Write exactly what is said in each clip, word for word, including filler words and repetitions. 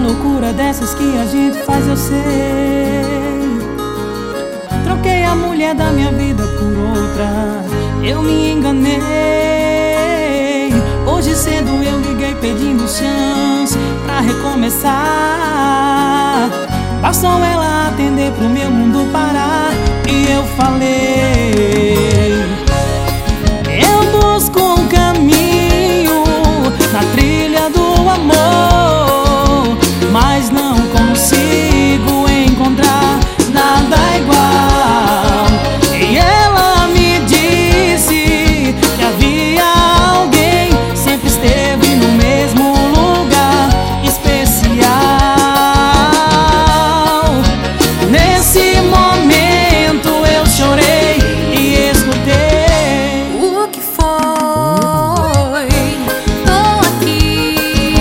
loucura dessas que a gente faz, eu sei. Troquei a mulher da minha vida por outra, eu me enganei. Hoje cedo eu liguei pedindo chance pra recomeçar. Bastou ela atender pro meu mundo parar e eu falei: eu busco um caminho na trilha do amor, mas não consigo encontrar nada igual. E ela me disse que havia alguém, sempre esteve no mesmo lugar especial. Nesse momento eu chorei e escutei: o que foi? Tô aqui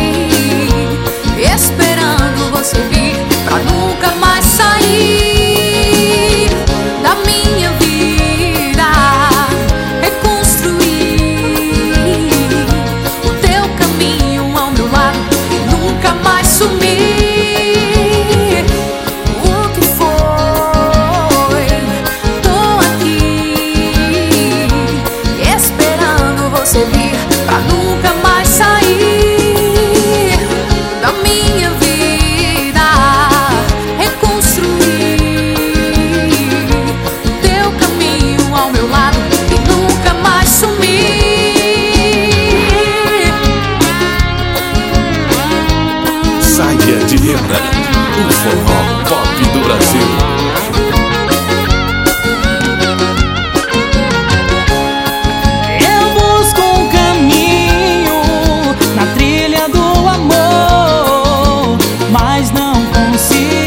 esperando você vir pra nunca mais sair da minha vida, reconstruir o teu caminho ao meu lado e nunca mais sumir. O que foi? Tô aqui esperando você vir pra nunca mais sair da minha vida, reconstruir o teu caminho ao meu lado e nunca mais sumir. Saia de Renda, o forró pop do Brasil. eu busco um caminho na trilha do amor, mas não consigo